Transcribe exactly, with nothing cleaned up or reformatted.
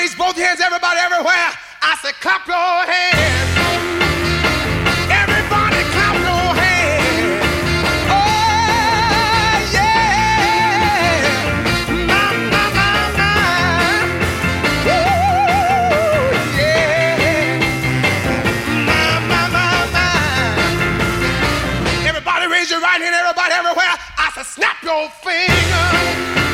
raise both hands, everybody, everywhere. I said, clap your hands. Everybody, clap your hands. Oh, yeah. My, my, my, my. Woo, yeah. My, my, my, my. Everybody, raise your right hand, everybody, everywhere. I said, snap your fingers.